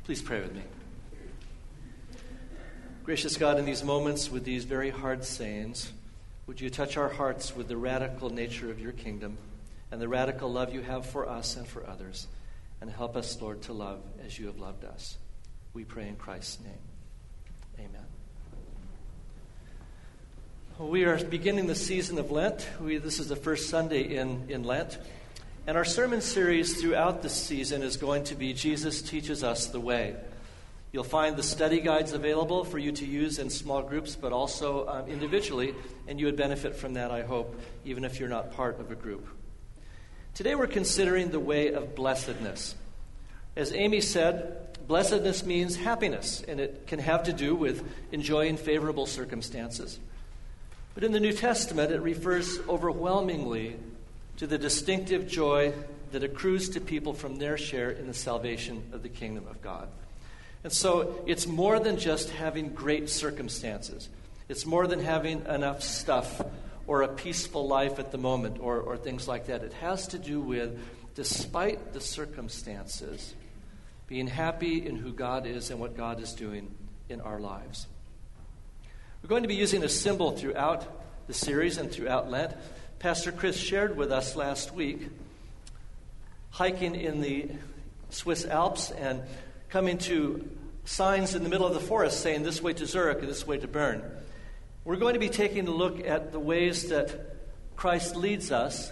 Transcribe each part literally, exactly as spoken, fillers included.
Please pray with me. Gracious God, in these moments with these very hard sayings, would you touch our hearts with the radical nature of your kingdom and the radical love you have for us and for others, and help us, Lord, to love as you have loved us. We pray in Christ's name. Amen. We are beginning the season of Lent. We, this is the first Sunday in, in Lent. And our sermon series throughout this season is going to be Jesus Teaches Us the Way. You'll find the study guides available for you to use in small groups, but also um, individually, and you would benefit from that, I hope, even if you're not part of a group. Today we're considering the way of blessedness. As Amy said, blessedness means happiness, and it can have to do with enjoying favorable circumstances. But in the New Testament, it refers overwhelmingly to the distinctive joy that accrues to people from their share in the salvation of the kingdom of God. And so it's more than just having great circumstances. It's more than having enough stuff or a peaceful life at the moment or, or things like that. It has to do with, despite the circumstances, being happy in who God is and what God is doing in our lives. We're going to be using a symbol throughout the series and throughout Lent. Pastor Chris shared with us last week hiking in the Swiss Alps and coming to signs in the middle of the forest saying this way to Zurich and this way to Bern. We're going to be taking a look at the ways that Christ leads us.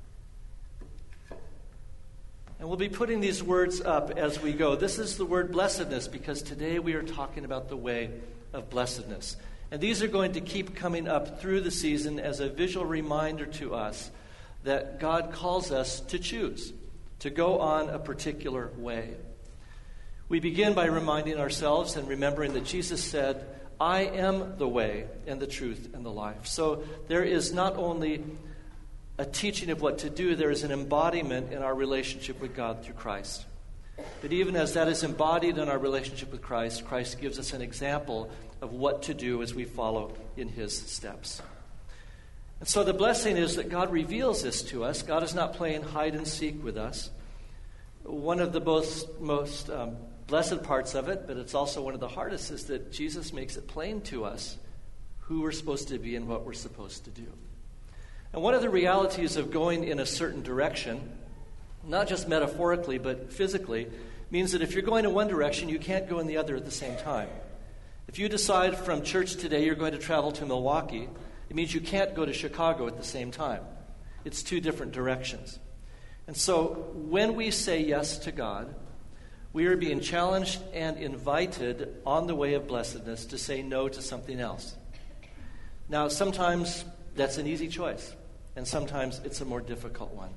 And we'll be putting these words up as we go. This is the word blessedness because today we are talking about the way of blessedness. And these are going to keep coming up through the season as a visual reminder to us that God calls us to choose, to go on a particular way. We begin by reminding ourselves and remembering that Jesus said, I am the way and the truth and the life. So there is not only a teaching of what to do, there is an embodiment in our relationship with God through Christ. But even as that is embodied in our relationship with Christ, Christ gives us an example of what to do as we follow in his steps. And so the blessing is that God reveals this to us. God is not playing hide and seek with us. One of the most, most um, blessed parts of it, but it's also one of the hardest, is that Jesus makes it plain to us who we're supposed to be and what we're supposed to do. And one of the realities of going in a certain direction, not just metaphorically, but physically, means that if you're going in one direction, you can't go in the other at the same time. If you decide from church today you're going to travel to Milwaukee, it means you can't go to Chicago at the same time. It's two different directions. And so when we say yes to God, we are being challenged and invited on the way of blessedness to say no to something else. Now, sometimes that's an easy choice, and sometimes it's a more difficult one.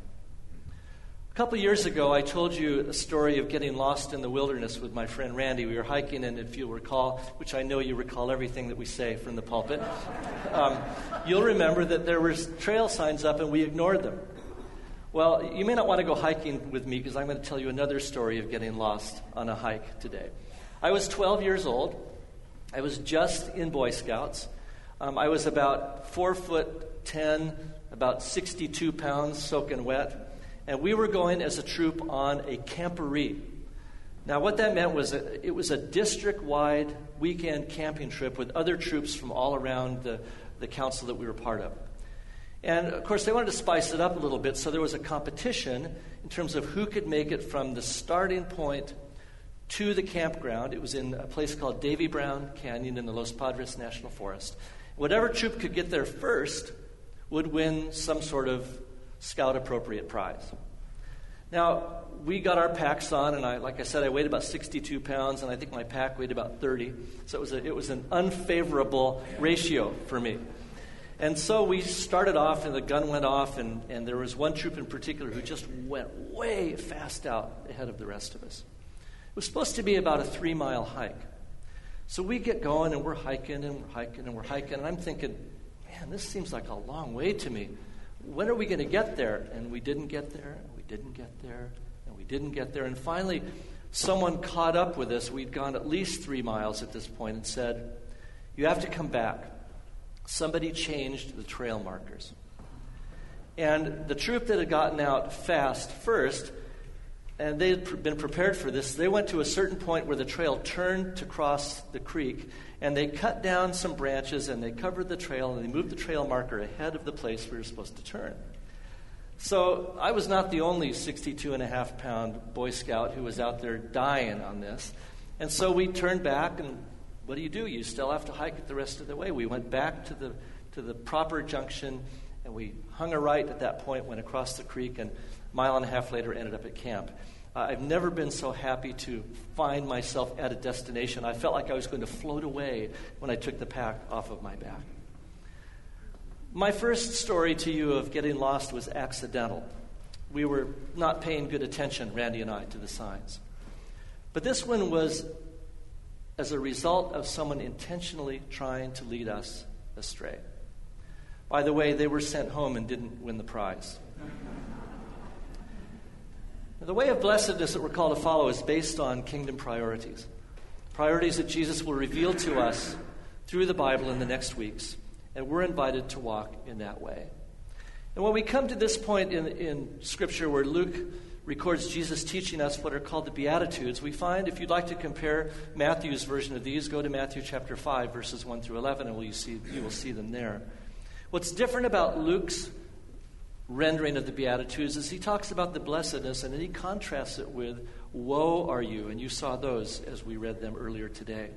A couple years ago, I told you a story of getting lost in the wilderness with my friend Randy. We were hiking, and if you'll recall, which I know you recall everything that we say from the pulpit, um, you'll remember that there were trail signs up, and we ignored them. Well, you may not want to go hiking with me because I'm going to tell you another story of getting lost on a hike today. I was twelve years old. I was just in Boy Scouts. Um, I was about four foot ten, about sixty-two pounds, soaking wet. And we were going as a troop on a camporee. Now, what that meant was that it was a district-wide weekend camping trip with other troops from all around the, the council that we were part of. And, of course, they wanted to spice it up a little bit, so there was a competition in terms of who could make it from the starting point to the campground. It was in a place called Davy Brown Canyon in the Los Padres National Forest. Whatever troop could get there first would win some sort of Scout-appropriate prize. Now, we got our packs on, and I, like I said, I weighed about sixty-two pounds, and I think my pack weighed about thirty. So it was a, it was an unfavorable ratio for me. And so we started off, and the gun went off, and, and there was one troop in particular who just went way fast out ahead of the rest of us. It was supposed to be about a three-mile hike. So we get going, and we're hiking, and we're hiking, and we're hiking, and I'm thinking, man, this seems like a long way to me. When are we going to get there? And we didn't get there, and we didn't get there, and we didn't get there. And finally, someone caught up with us. We'd gone at least three miles at this point and said, you have to come back. Somebody changed the trail markers. And the troop that had gotten out fast first and they had been prepared for this. They went to a certain point where the trail turned to cross the creek, and they cut down some branches, and they covered the trail, and they moved the trail marker ahead of the place we were supposed to turn. So I was not the only sixty-two and a half pound Boy Scout who was out there dying on this. And so we turned back, and what do you do? You still have to hike it the rest of the way. We went back to the to the proper junction, and we hung a right at that point, went across the creek, and a mile and a half later ended up at camp. Uh, I've never been so happy to find myself at a destination. I felt like I was going to float away when I took the pack off of my back. My first story to you of getting lost was accidental. We were not paying good attention, Randy and I, to the signs. But this one was as a result of someone intentionally trying to lead us astray. By the way, they were sent home and didn't win the prize. The way of blessedness that we're called to follow is based on kingdom priorities. Priorities that Jesus will reveal to us through the Bible in the next weeks. And we're invited to walk in that way. And when we come to this point in, in Scripture where Luke records Jesus teaching us what are called the Beatitudes, we find, if you'd like to compare Matthew's version of these, go to Matthew chapter five, verses one through eleven, and you, see, you will see them there. What's different about Luke's rendering of the Beatitudes is he talks about the blessedness, and then he contrasts it with, woe are you, and you saw those as we read them earlier today.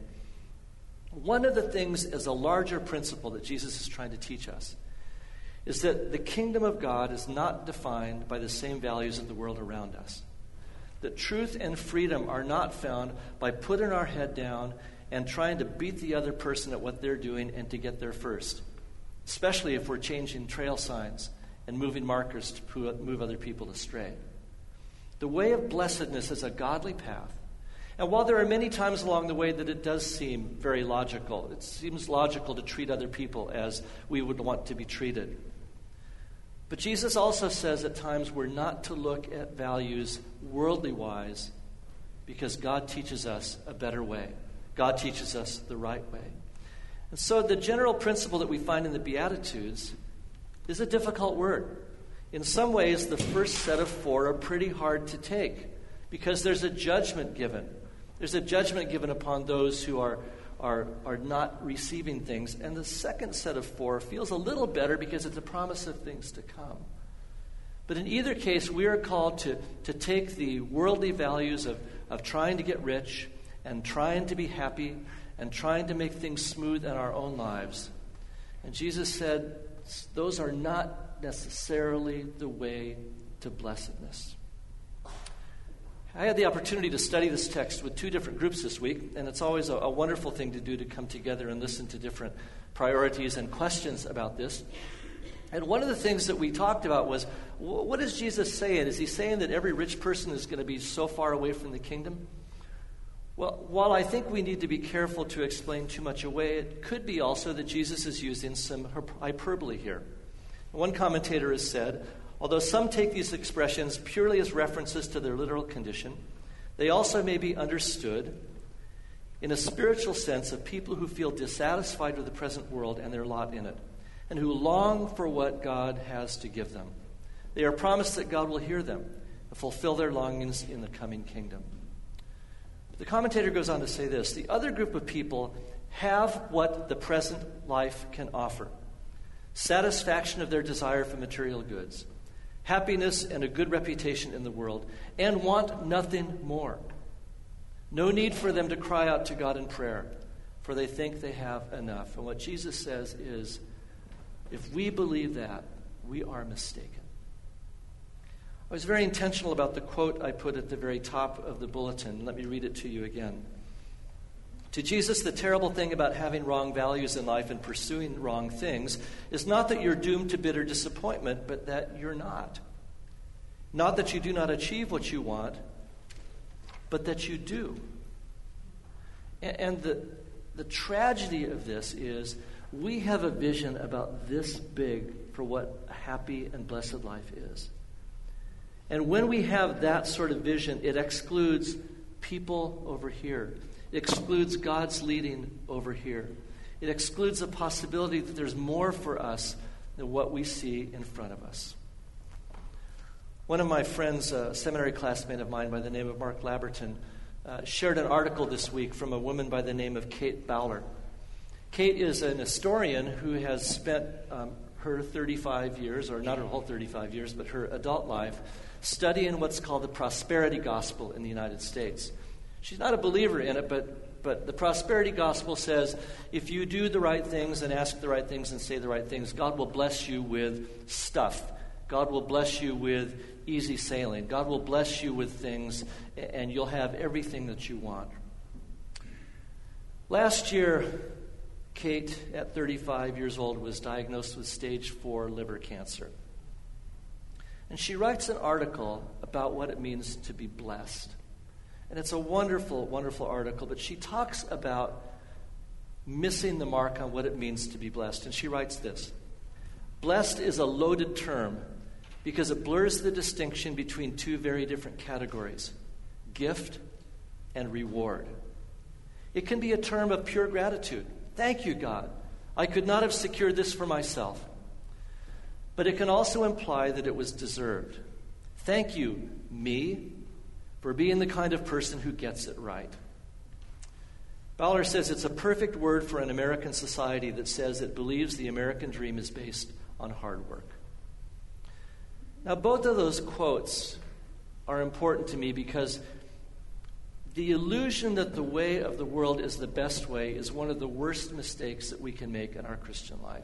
One of the things as a larger principle that Jesus is trying to teach us is that the kingdom of God is not defined by the same values of the world around us. That truth and freedom are not found by putting our head down and trying to beat the other person at what they're doing and to get there first, especially if we're changing trail signs and moving markers to move other people astray. The way of blessedness is a godly path. And while there are many times along the way that it does seem very logical, it seems logical to treat other people as we would want to be treated. But Jesus also says at times we're not to look at values worldly wise because God teaches us a better way. God teaches us the right way. And so the general principle that we find in the Beatitudes is a difficult word. In some ways, the first set of four are pretty hard to take because there's a judgment given. There's a judgment given upon those who are, are, are not receiving things. And the second set of four feels a little better because it's a promise of things to come. But in either case, we are called to, to take the worldly values of, of trying to get rich and trying to be happy and trying to make things smooth in our own lives. And Jesus said, those are not necessarily the way to blessedness. I had the opportunity to study this text with two different groups this week, and it's always a, a wonderful thing to do to come together and listen to different priorities and questions about this. And one of the things that we talked about was, what is Jesus saying? Is he saying that every rich person is going to be so far away from the kingdom? Well, while I think we need to be careful to explain too much away, it could be also that Jesus is using some hyperbole here. One commentator has said, although some take these expressions purely as references to their literal condition, they also may be understood in a spiritual sense of people who feel dissatisfied with the present world and their lot in it, and who long for what God has to give them. They are promised that God will hear them and fulfill their longings in the coming kingdom. The commentator goes on to say this: the other group of people have what the present life can offer: satisfaction of their desire for material goods, happiness and a good reputation in the world, and want nothing more. No need for them to cry out to God in prayer, for they think they have enough. And what Jesus says is, if we believe that, we are mistaken. I was very intentional about the quote I put at the very top of the bulletin. Let me read it to you again. To Jesus, the terrible thing about having wrong values in life and pursuing wrong things is not that you're doomed to bitter disappointment, but that you're not. Not that you do not achieve what you want, but that you do. And the, the tragedy of this is we have a vision about this big for what a happy and blessed life is. And when we have that sort of vision, it excludes people over here. It excludes God's leading over here. It excludes the possibility that there's more for us than what we see in front of us. One of my friends, a seminary classmate of mine by the name of Mark Laberton, uh, shared an article this week from a woman by the name of Kate Bowler. Kate is an historian who has spent um, her thirty-five years, or not her whole thirty-five years, but her adult life, studying what's called the prosperity gospel in the United States. She's not a believer in it, but, but the prosperity gospel says if you do the right things and ask the right things and say the right things, God will bless you with stuff. God will bless you with easy sailing. God will bless you with things, and you'll have everything that you want. Last year, Kate, at thirty-five years old, was diagnosed with stage four liver cancer. And she writes an article about what it means to be blessed. And it's a wonderful, wonderful article, but she talks about missing the mark on what it means to be blessed. And she writes this: blessed is a loaded term because it blurs the distinction between two very different categories, gift and reward. It can be a term of pure gratitude. Thank you, God. I could not have secured this for myself. But it can also imply that it was deserved. Thank you, me, for being the kind of person who gets it right. Bowler says it's a perfect word for an American society that says it believes the American dream is based on hard work. Now, both of those quotes are important to me because the illusion that the way of the world is the best way is one of the worst mistakes that we can make in our Christian life.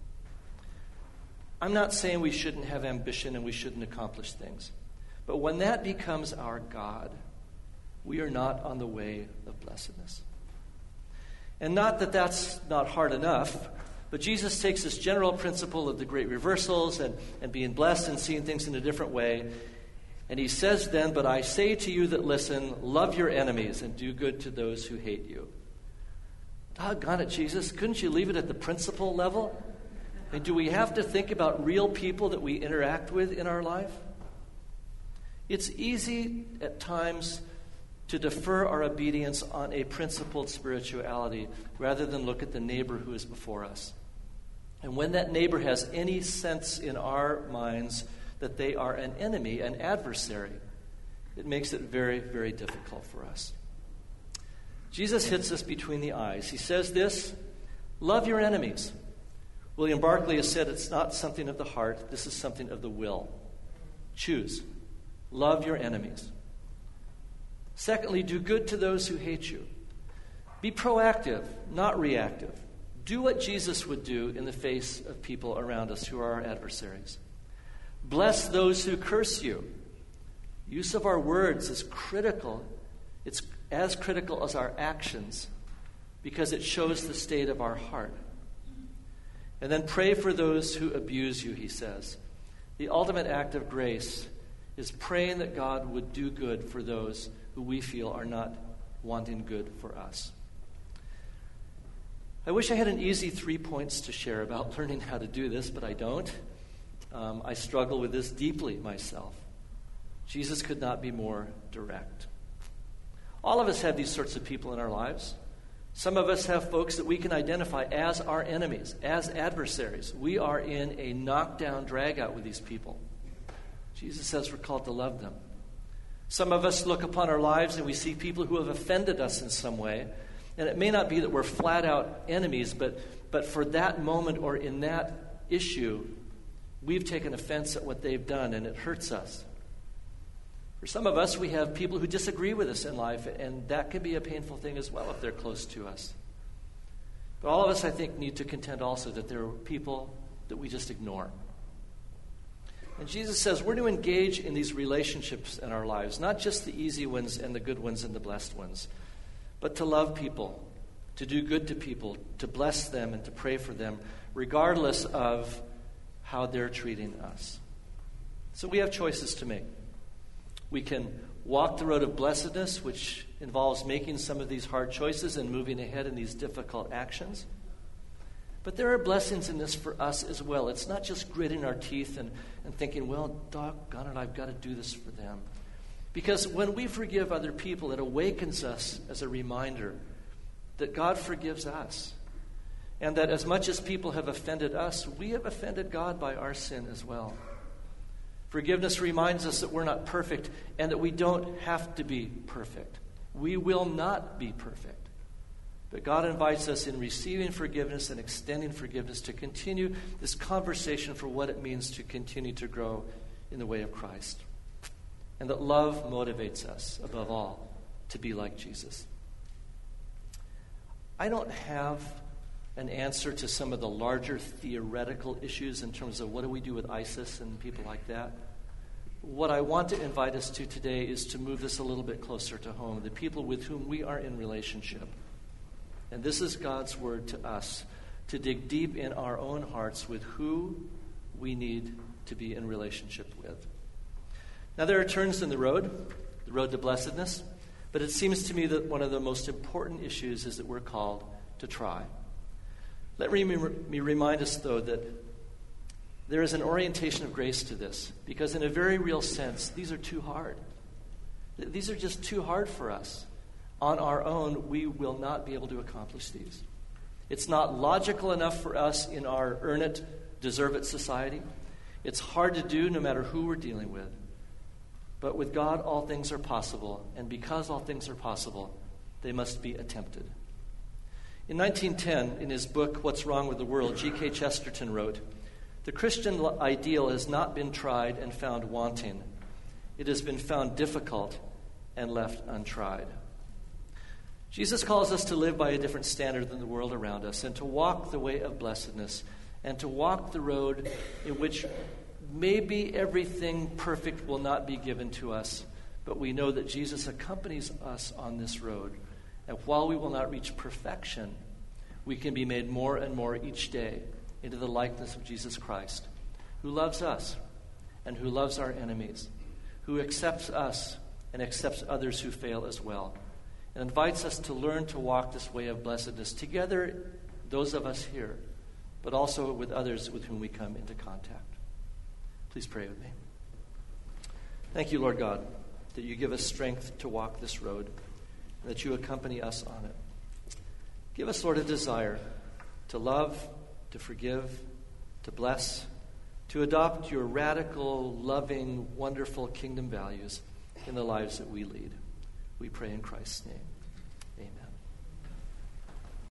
I'm not saying we shouldn't have ambition and we shouldn't accomplish things. But when that becomes our God, we are not on the way of blessedness. And not that that's not hard enough, but Jesus takes this general principle of the great reversals and, and being blessed and seeing things in a different way. And he says then, but I say to you that listen, love your enemies and do good to those who hate you. Doggone it, Jesus. Couldn't you leave it at the principle level? And do we have to think about real people that we interact with in our life? It's easy at times to defer our obedience on a principled spirituality rather than look at the neighbor who is before us. And when that neighbor has any sense in our minds that they are an enemy, an adversary, it makes it very, very difficult for us. Jesus hits us between the eyes. He says this: love your enemies. William Barclay has said it's not something of the heart, this is something of the will. Choose. Love your enemies. Secondly, do good to those who hate you. Be proactive, not reactive. Do what Jesus would do in the face of people around us who are our adversaries. Bless those who curse you. Use of our words is critical. It's as critical as our actions because it shows the state of our heart. And then pray for those who abuse you, he says. The ultimate act of grace is praying that God would do good for those who we feel are not wanting good for us. I wish I had an easy three points to share about learning how to do this, but I don't. Um, I struggle with this deeply myself. Jesus could not be more direct. All of us have these sorts of people in our lives. Some of us have folks that we can identify as our enemies, as adversaries. We are in a knockdown, drag-out with these people. Jesus says we're called to love them. Some of us look upon our lives and we see people who have offended us in some way. And it may not be that we're flat-out enemies, but, but for that moment or in that issue, we've taken offense at what they've done and it hurts us. For some of us, we have people who disagree with us in life, and that can be a painful thing as well if they're close to us. But all of us, I think, need to contend also that there are people that we just ignore. And Jesus says we're to engage in these relationships in our lives, not just the easy ones and the good ones and the blessed ones, but to love people, to do good to people, to bless them and to pray for them, regardless of how they're treating us. So we have choices to make. We can walk the road of blessedness, which involves making some of these hard choices and moving ahead in these difficult actions. But there are blessings in this for us as well. It's not just gritting our teeth and, and thinking, well, doggone it, I've got to do this for them. Because when we forgive other people, it awakens us as a reminder that God forgives us. And that as much as people have offended us, we have offended God by our sin as well. Forgiveness reminds us that we're not perfect and that we don't have to be perfect. We will not be perfect. But God invites us in receiving forgiveness and extending forgiveness to continue this conversation for what it means to continue to grow in the way of Christ. And that love motivates us, above all, to be like Jesus. I don't have an answer to some of the larger theoretical issues in terms of what do we do with ISIS and people like that. What I want to invite us to today is to move this a little bit closer to home, the people with whom we are in relationship. And this is God's word to us, to dig deep in our own hearts with who we need to be in relationship with. Now, there are turns in the road, the road to blessedness, but it seems to me that one of the most important issues is that we're called to try. Let me remind us, though, that there is an orientation of grace to this, because in a very real sense, these are too hard. These are just too hard for us. On our own, we will not be able to accomplish these. It's not logical enough for us in our earn it, deserve it society. It's hard to do no matter who we're dealing with. But with God, all things are possible, and because all things are possible, they must be attempted. In nineteen ten, in his book, What's Wrong with the World, G K Chesterton wrote, "The Christian ideal has not been tried and found wanting. It has been found difficult and left untried." Jesus calls us to live by a different standard than the world around us, and to walk the way of blessedness, and to walk the road in which maybe everything perfect will not be given to us, but we know that Jesus accompanies us on this road. And while we will not reach perfection, we can be made more and more each day into the likeness of Jesus Christ, who loves us and who loves our enemies, who accepts us and accepts others who fail as well, and invites us to learn to walk this way of blessedness together, those of us here, but also with others with whom we come into contact. Please pray with me. Thank you, Lord God, that you give us strength to walk this road, and that you accompany us on it. Give us, Lord, a desire to love, to forgive, to bless, to adopt your radical, loving, wonderful kingdom values in the lives that we lead. We pray in Christ's name. Amen.